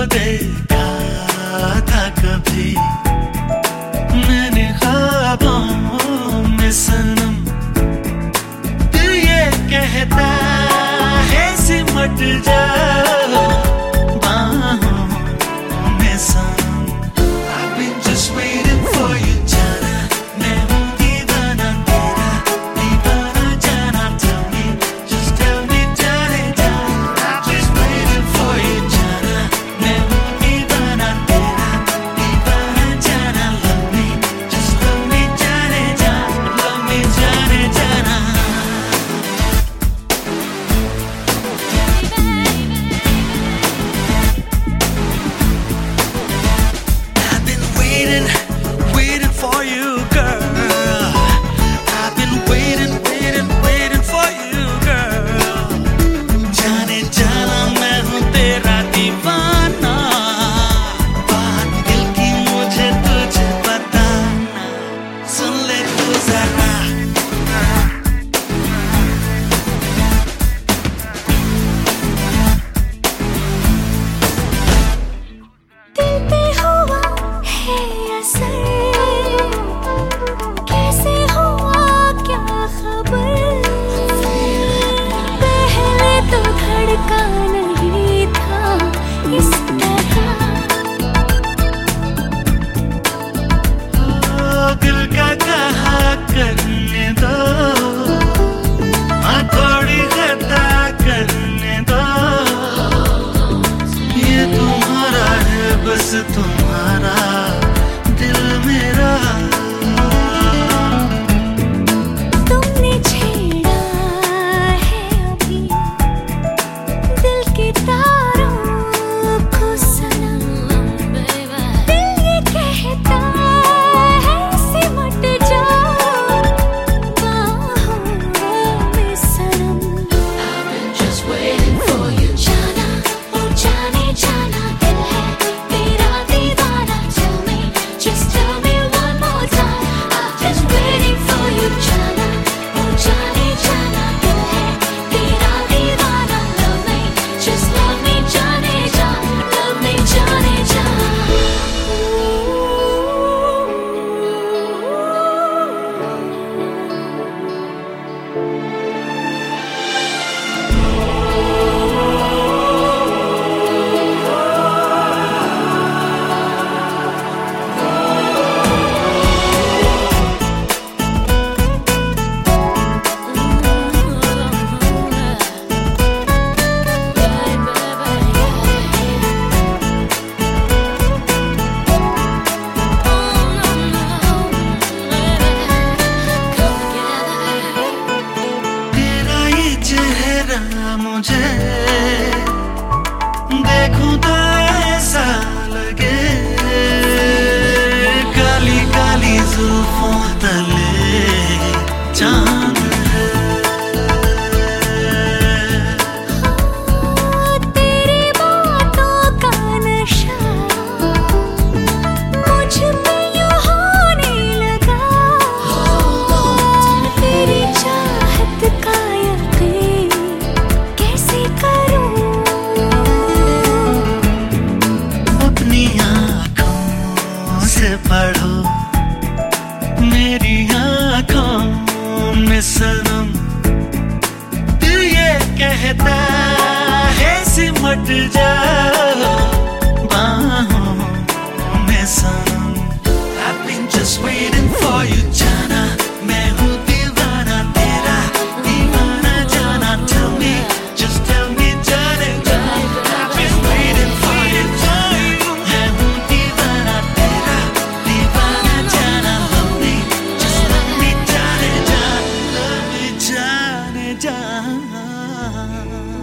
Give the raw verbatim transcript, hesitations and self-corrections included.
देखा था कभी मैंने ख्वाबों में सनम, दिल ये कहता है सिमट जाओ बाहों में सनम। I've been just waiting for you जाना, मैं हूँ दीवाना तेरा, दीवाना जाना। Tell me, just tell me जाने जा। I've been waiting for you जाना, मैं हूँ दीवाना तेरा, दीवाना जाना। Love me, just love me जाने जा, love me जाने जाना। I've been waiting, waiting for you, girl. I've been waiting, waiting, waiting for you, girl. जाने जाना मैं हूँ तेरा दीवाना, बात दिल की मुझे तुझे बताना, सुन ले तू जरा। दिल पे हुआ है असर, कैसे हुआ क्या खबर, पहले तो धड़का नहीं था इस तरह। ओ, दिल का कहा करने दो, हाँ थोड़ी खता करने दो, ये तुम्हारा है बस तुम्हारा दिल मेरा। तुमने छेड़ा है अभी दिल के तारों को सनम, दिल ये कहता है सिमट जाओ बाहों में सनम। I've been just waiting for you जाना, ओ जाने जाना, दिल है तेरा दीवाना। Tell me, just tell me one more time। I'm just waiting for you जाना, ओ जाने जाना, दिल है तेरा दीवाना। Love me, just love me जाने जा, love me जाने जा। तेरा ये चेहरा मुझे देखूं तो ऐसा लगे, काली काली जुल्फों तले चांद है। तेरी बातों का नशा मुझ पे यूं होने लगा, तेरी चाहत का यकीन कैसे करूं। अपनी आँखों से पढ़ो मेरी आँखों में सनम, दिल ये कहता है सिमट जाओ बाहों में सनम। I've been just waiting for you जाना, मैं हूँ दीवाना तेरा, दीवाना जाना। Tell me, just tell me जाने जा। I've been waiting for you जाना, मैं हूँ दीवाना तेरा, दीवाना जाना। Love me, just love me जाने जा, love me जाने जा।